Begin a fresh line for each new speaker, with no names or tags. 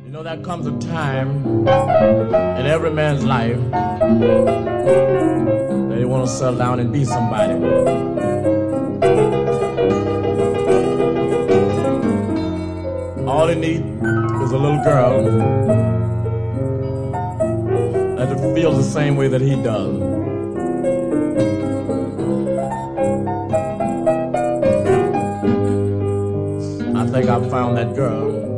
You know, there comes a time in every man's life that he want to settle down and be somebody. All he needs is a little girl that feels the same way that he does. I think I've found that girl.